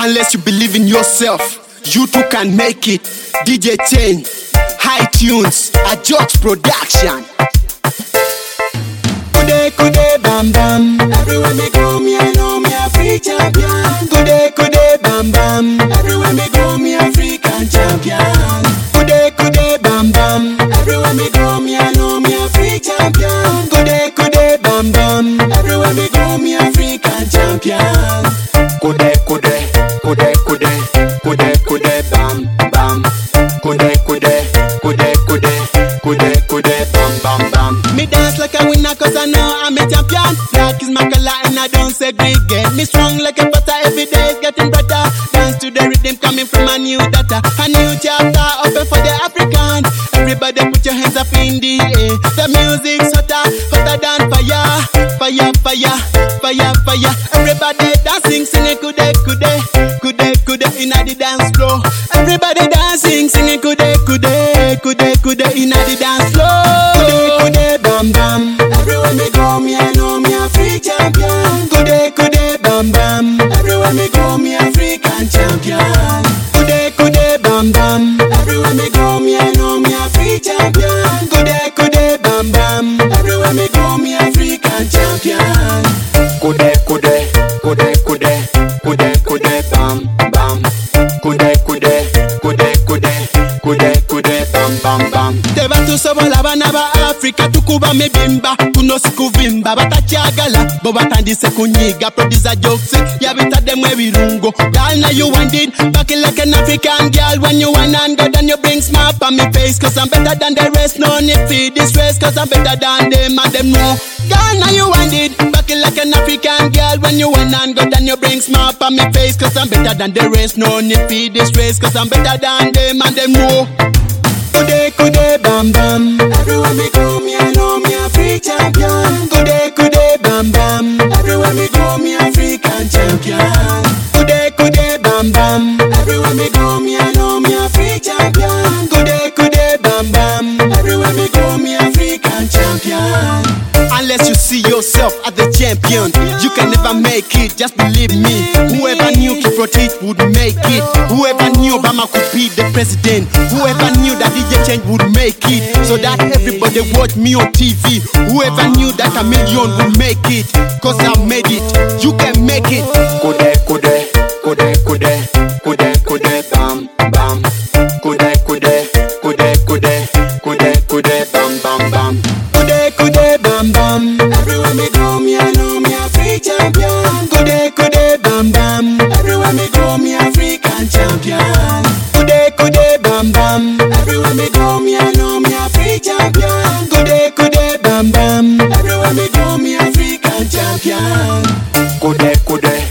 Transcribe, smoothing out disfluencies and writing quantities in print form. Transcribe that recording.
Unless you believe in yourself, you too can make it. DJ Chain, iTunes, a George Production. Kude bam bam. Everywhere me go, me I know me a free champion. Kude bam bam. Everywhere me go, me African champion. Kude bam bam. Everywhere me go, me I know me a free champion. Kude bam bam. Everywhere me go, me African champion. Kude bam bam. Kude bam bam bam. Me dance like a winner 'cause I know I'm a champion. Black is my color and I don't segregate. Me strong like a butter, every day is getting better. Dance to the rhythm coming from a new data. A new chapter open for the Africans. Everybody put your hands up in the air. The music's hotter than fire. Fire. Everybody dancing, singing kude inna the dance floor. Everybody dancing, singing kude inna the dance floor. Kude bam bam. Everywhere me go, me I know me a free champion. Kude bam bam. Everywhere me go, me African champion. Kude bam bam. Everywhere me go, me I know me a free champion. Kude bam bam. Everywhere me go, me African champion. Kude bam bam. Kude bam bam. Teba tusobola bana ba Africa tukuba mebimba kuno sikuvimba batachagala bo batandise kunyiga producer jokes yabita demwe birungo. Girl now you want it back like an African girl. When you want and go then you bring smile on me face 'cause I'm better than the rest. No need feed this race 'cause I'm better than them and them know. Girl now you want it back like an African girl. When you want and go then you bring smile on me face 'cause I'm better than the rest. No need feed this race 'cause I'm better than them and them know. Kude bam bam. Everywhere me go, me I know me a free champion. Kude bam bam. Everywhere me go, me African champion. Kude bam bam. Everywhere me go, me I know me a free champion. Kude bam bam. Everywhere me go, me African champion. Unless you see yourself as the champion, you can never make it, just believe me. Whoever knew Kiprotich would make it. Whoever knew Obama could be the president. Whoever knew that DJ Change would make it, so that everybody watch me on TV. Whoever knew that a million would make it, 'cause I made it, you can make it. Kude bam bam. Kude bam bam bam. Kude bam bam. Everywhere me go, me I know me a free champion. Kude bam bam. Everywhere me go, me African champion. Kude bam bam. Everywhere me go, me I know me a free champion. Kude bam bam. Everywhere me go, me African champion. Kude